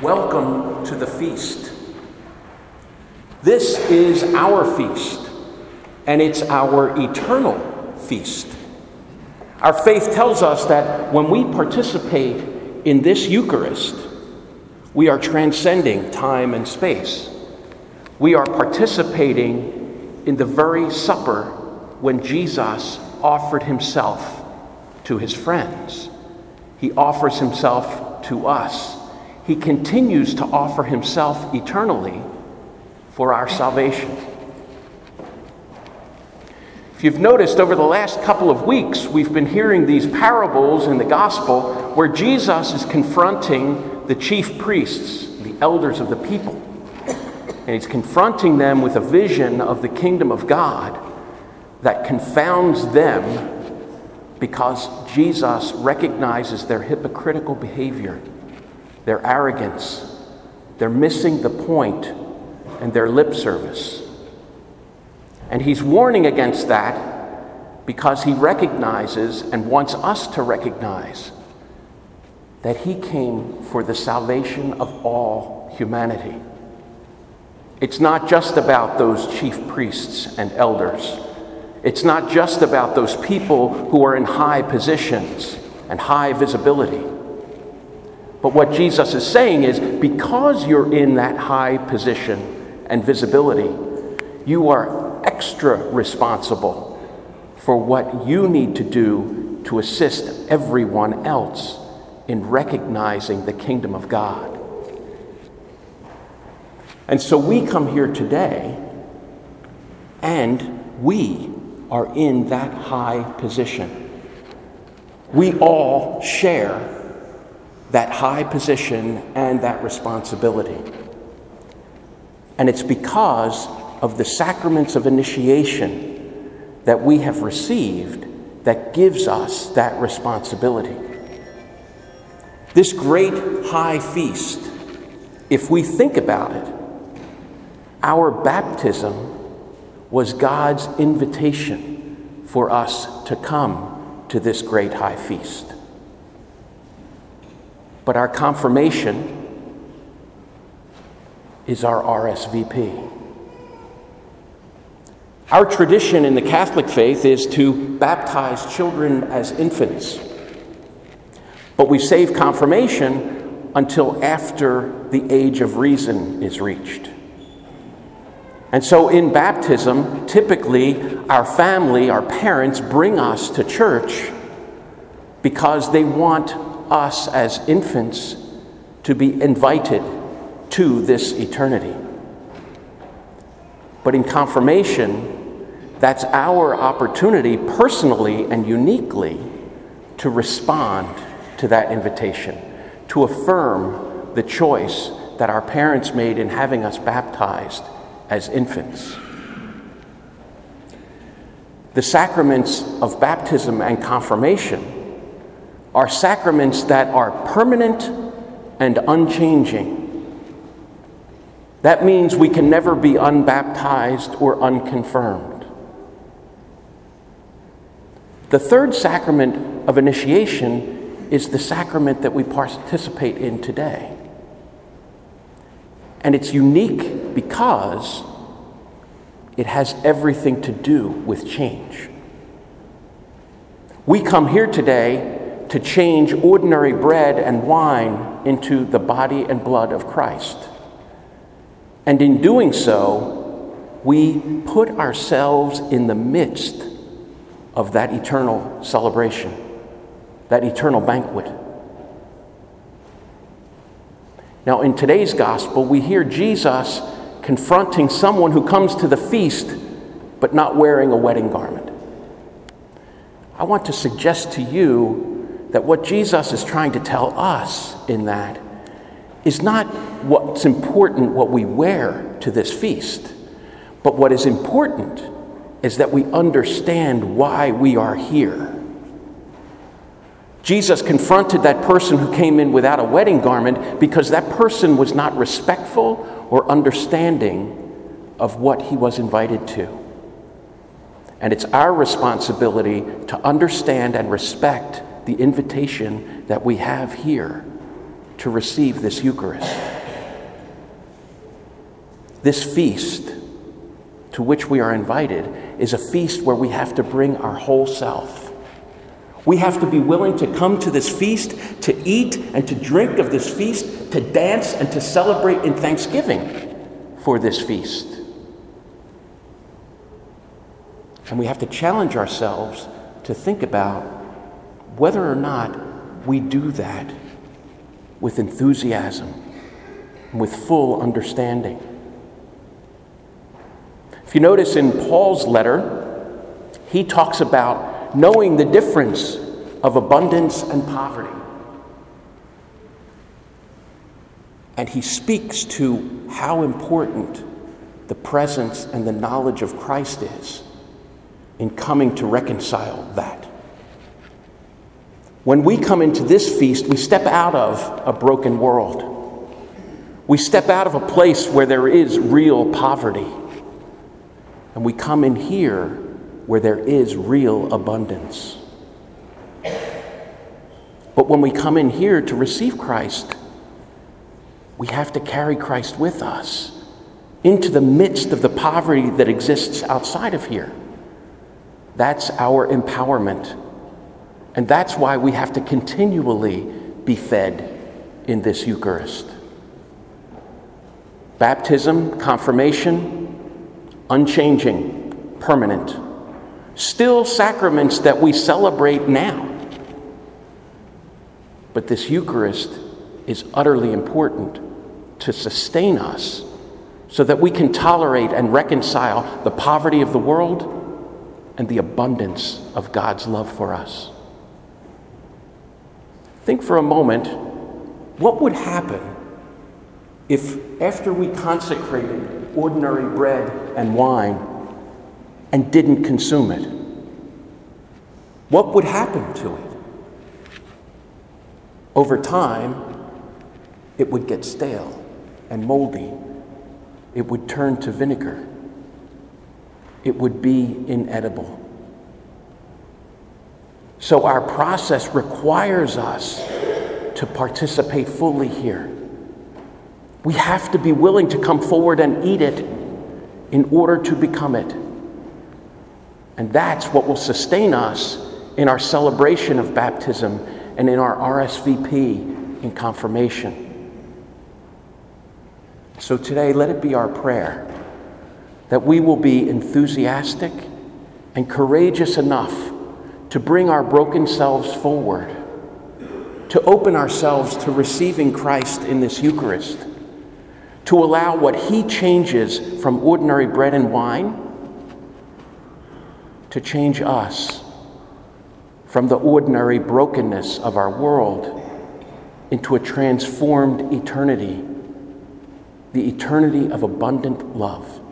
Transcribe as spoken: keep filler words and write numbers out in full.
Welcome to the feast. This is our feast, and it's our eternal feast. Our faith tells us that when we participate in this Eucharist, we are transcending time and space. We are participating in the very supper when Jesus offered himself to his friends. He offers himself to us. He continues to offer himself eternally for our salvation. If you've noticed, over the last couple of weeks, we've been hearing these parables in the gospel where Jesus is confronting the chief priests, the elders of the people. And he's confronting them with a vision of the kingdom of God that confounds them because Jesus recognizes their hypocritical behavior, their arrogance, they're missing the point, and their lip service. And he's warning against that because he recognizes and wants us to recognize that he came for the salvation of all humanity. It's not just about those chief priests and elders. It's not just about those people who are in high positions and high visibility. But what Jesus is saying is, because you're in that high position and visibility, you are extra responsible for what you need to do to assist everyone else in recognizing the kingdom of God. And so we come here today, and we are in that high position. We all share that high position and that responsibility. And it's because of the sacraments of initiation that we have received that gives us that responsibility. This great high feast, if we think about it, our baptism was God's invitation for us to come to this great high feast. But our confirmation is our R S V P. Our tradition in the Catholic faith is to baptize children as infants. But we save confirmation until after the age of reason is reached. And so in baptism, typically our family, our parents bring us to church because they want us as infants to be invited to this eternity. But in confirmation, that's our opportunity personally and uniquely to respond to that invitation, to affirm the choice that our parents made in having us baptized as infants. The sacraments of baptism and confirmation are sacraments that are permanent and unchanging. That means we can never be unbaptized or unconfirmed. The third sacrament of initiation is the sacrament that we participate in today. And it's unique because it has everything to do with change. We come here today to change ordinary bread and wine into the body and blood of Christ. And in doing so, we put ourselves in the midst of that eternal celebration, that eternal banquet. Now, in today's gospel, we hear Jesus confronting someone who comes to the feast but not wearing a wedding garment. I want to suggest to you that what Jesus is trying to tell us in that is not what's important what we wear to this feast, but what is important is that we understand why we are here. Jesus confronted that person who came in without a wedding garment because that person was not respectful or understanding of what he was invited to. And it's our responsibility to understand and respect the invitation that we have here to receive this Eucharist. This feast to which we are invited is a feast where we have to bring our whole self. We have to be willing to come to this feast, to eat and to drink of this feast, to dance and to celebrate in thanksgiving for this feast. And we have to challenge ourselves to think about whether or not we do that with enthusiasm, with full understanding. If you notice in Paul's letter, he talks about knowing the difference of abundance and poverty. And he speaks to how important the presence and the knowledge of Christ is in coming to reconcile that. When we come into this feast, we step out of a broken world. We step out of a place where there is real poverty. And we come in here where there is real abundance. But when we come in here to receive Christ, we have to carry Christ with us into the midst of the poverty that exists outside of here. That's our empowerment. And that's why we have to continually be fed in this Eucharist. Baptism, confirmation, unchanging, permanent. Still sacraments that we celebrate now. But this Eucharist is utterly important to sustain us so that we can tolerate and reconcile the poverty of the world and the abundance of God's love for us. Think for a moment, what would happen if after we consecrated ordinary bread and wine and didn't consume it? What would happen to it? Over time, it would get stale and moldy. It would turn to vinegar. It would be inedible. So our process requires us to participate fully here. We have to be willing to come forward and eat it in order to become it. And that's what will sustain us in our celebration of baptism and in our R S V P in confirmation. So today, let it be our prayer that we will be enthusiastic and courageous enough to bring our broken selves forward, to open ourselves to receiving Christ in this Eucharist, to allow what he changes from ordinary bread and wine to change us from the ordinary brokenness of our world into a transformed eternity, the eternity of abundant love.